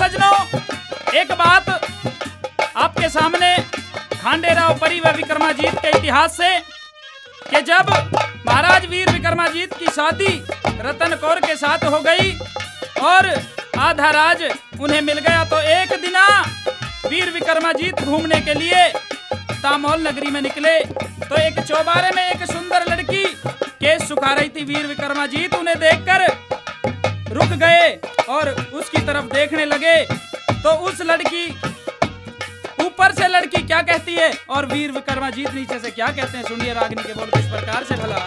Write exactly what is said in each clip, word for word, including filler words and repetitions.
सजनों, एक बात आपके सामने खांडेराव परी व विक्रमाजीत के इतिहास से कि जब महाराज वीर विक्रमाजीत की शादी रतन कौर के साथ हो गई और आधा राज उन्हें मिल गया, तो एक दिना वीर विक्रमाजीत घूमने के लिए तामौल नगरी में निकले। तो एक चौबारे में एक सुंदर लड़की केस सुखा रही थी। वीर विक्रमाजीत उन्हें देखकर रुक गए और उसकी तरफ देखने लगे। तो उस लड़की ऊपर से लड़की क्या कहती है और वीर विक्रमाजीत नीचे से क्या कहते हैं, सुनिए रागनी के बोल किस प्रकार से भला।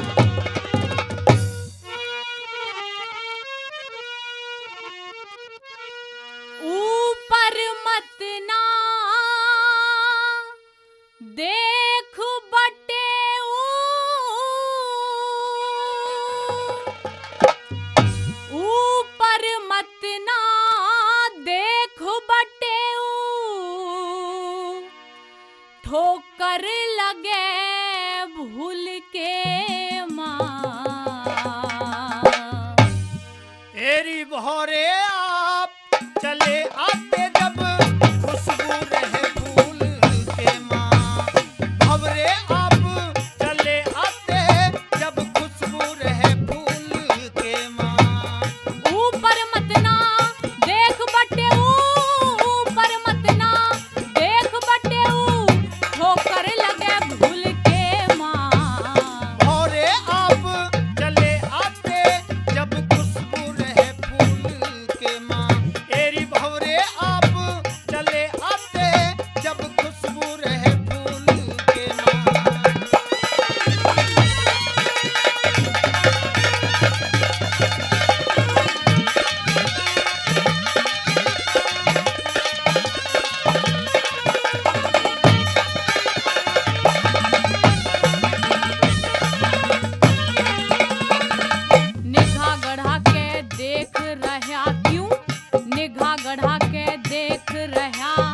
ऊपर मत ना देख बटे ऊपर मत ना देख बटे ठोकर लगे भूल के मां। एरी बहरे आप चले आते जब खुशबू रहे फूल के माँ। भवरे आप चले आते जब खुशबू रहे फूल के माँ। ऊपर मत ना देख बटे ऊपर मत ना देख बटे ठोकर लगे भूल के मां। भवरे आप चले आते जब खुशबू रहे फूल के माँ। एरी भवरे आप चले आते जब खुशबू रहे फूल के माँ। निगाह गढ़ा के देख रहा क्यों निगाह गढ़ा के देख रहा